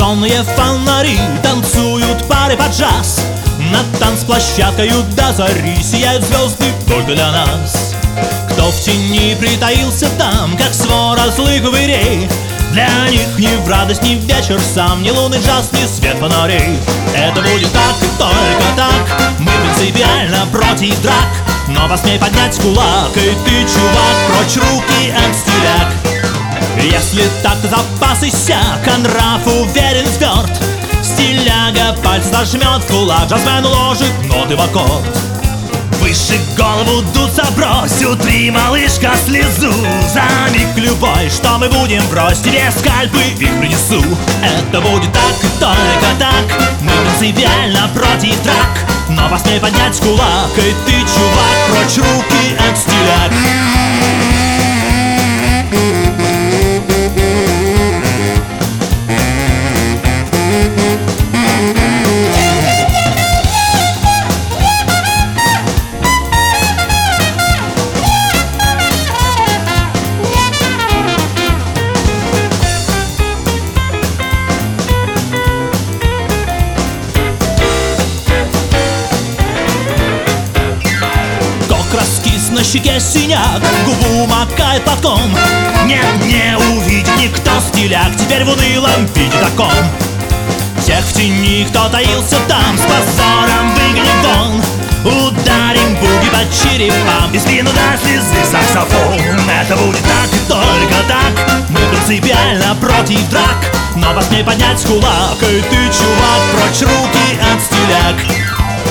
зажженные фонари танцуют пары под джаз. Над танцплощадкою до зари сияют звезды только для нас. Кто в тени притаился там, как свора злых упырей, для них ни в радость, ни в вечер сам, ни лунный джаз, ни свет фонарей. Это будет так и только так. Мы принципиально против драк. Но посмей поднять кулак, и ты, чувак, прочь руки от стиляк. Если так, то запас иссяк, а нрав уверен тверд. Стиляга пальцы зажмет в кулак, джазмен уложит ноты в аккорд. Выше голову дуд забрось, утри, малышка, слезу. За миг любой, что мы будем брось, тебе скальпы их принесу. Это будет так и только так. Мы принципиально против драк. Но посмей поднять кулак, и ты, чувак, прочь руки от стиляк. На щеке синяк, губу макает платком. Нет, не увидит никто стиляк теперь в унылом виде таком. Тех в тени, кто таился там, с позором выгонит вон. Ударим буги по черепам, и спину до слезы саксофон. Это будет так и только так. Мы принципиально против драк. Но посмей поднять кулак, и ты, чувак, прочь руки от стиляк.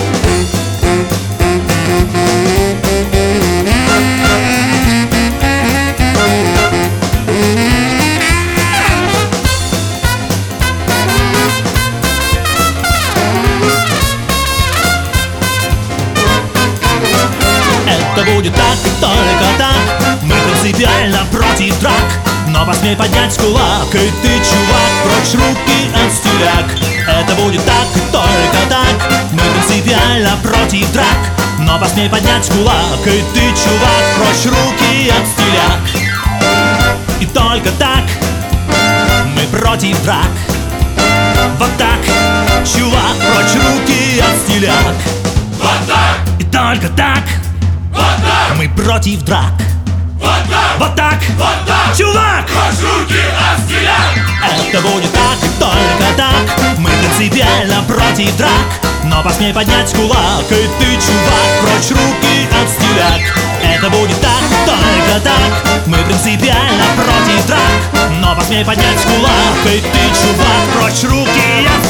Это будет так и только так. Мы принципиально против драк. Но посмей поднять кулак, и ты, чувак, прочь руки от стиляк. Это будет так и только так. Мы принципиально против драк. Но посмей поднять кулак, и ты, чувак, прочь руки от стиляк. И только так мы против драк. Вот так, чувак, прочь руки от стиляк. Вот так! И только так мы против драк. Вот так, чувак, прочь руки от стиляк. это будет так и только так. Мы принципиально против драк. Но посмей поднять кулак, и ты, чувак, прочь руки от стиляк. Это будет так и только так. Мы принципиально против драк. Но посмей поднять кулак, и ты, чувак, прочь руки от стиляк.